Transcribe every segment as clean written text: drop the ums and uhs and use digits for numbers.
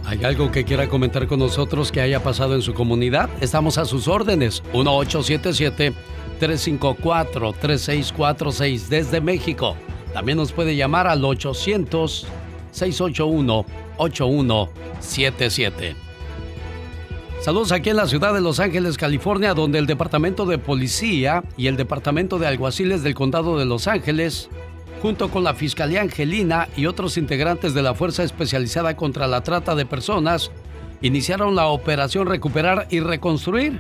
¿Hay algo que quiera comentar con nosotros que haya pasado en su comunidad? Estamos a sus órdenes. 1877-354-3646 desde México. También nos puede llamar al 800-681-8177. Saludos aquí en la ciudad de Los Ángeles, California, donde el Departamento de Policía y el Departamento de Alguaciles del Condado de Los Ángeles, junto con la Fiscalía Angelina y otros integrantes de la Fuerza Especializada contra la Trata de Personas, iniciaron la operación Recuperar y Reconstruir.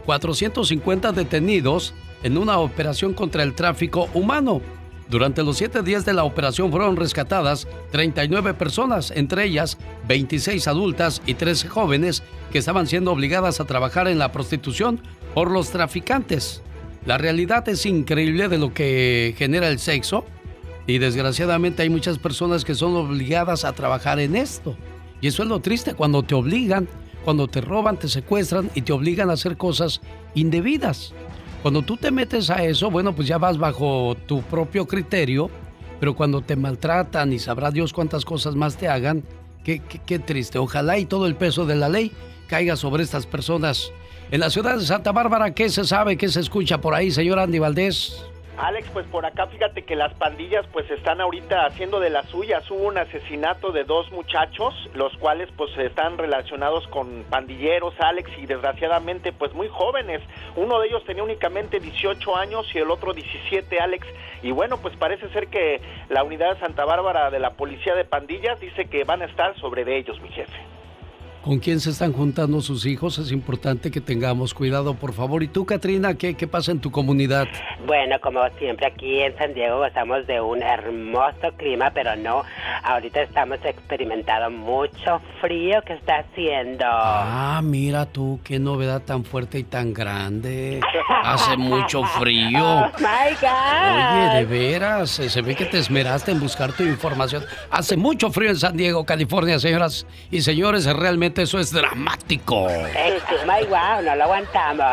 450 detenidos en una operación contra el tráfico humano. Durante los 7 días de la operación fueron rescatadas 39 personas, entre ellas 26 adultas y 13 jóvenes que estaban siendo obligadas a trabajar en la prostitución por los traficantes. La realidad es increíble de lo que genera el sexo y desgraciadamente hay muchas personas que son obligadas a trabajar en esto. Y eso es lo triste, cuando te obligan, cuando te roban, te secuestran y te obligan a hacer cosas indebidas. Cuando tú te metes a eso, bueno, pues ya vas bajo tu propio criterio, pero cuando te maltratan y sabrá Dios cuántas cosas más te hagan, qué triste. Ojalá y todo el peso de la ley caiga sobre estas personas. En la ciudad de Santa Bárbara, ¿qué se sabe, qué se escucha por ahí, señor Andy Valdés? Alex, pues por acá fíjate que las pandillas pues están ahorita haciendo de las suyas. Hubo un asesinato de 2 muchachos, los cuales pues están relacionados con pandilleros, Alex, y desgraciadamente pues muy jóvenes. Uno de ellos tenía únicamente 18 años y el otro 17, Alex. Y bueno, pues parece ser que la unidad de Santa Bárbara de la Policía de Pandillas dice que van a estar sobre de ellos, mi jefe. ¿Con quién se están juntando sus hijos? Es importante que tengamos cuidado, por favor. ¿Y tú, Katrina, qué pasa en tu comunidad? Bueno, como siempre aquí en San Diego gozamos de un hermoso clima, pero no, ahorita estamos experimentando mucho frío que está haciendo. Ah, mira tú, qué novedad tan fuerte y tan grande. Hace mucho frío. Oh, my God. Oye, de veras, se ve que te esmeraste en buscar tu información. Hace mucho frío en San Diego, California, señoras y señores, realmente eso es dramático. My wow, no lo aguantamos.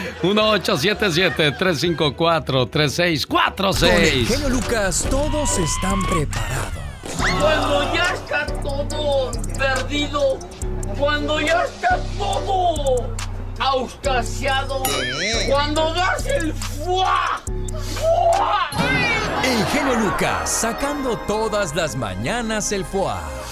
1877-354-3646. Con el genio Lucas, todos están preparados. Cuando ya está todo perdido, cuando ya está todo auscasiado, cuando das el ¡fua! ¡Fua! El genio Lucas, sacando todas las mañanas el foie.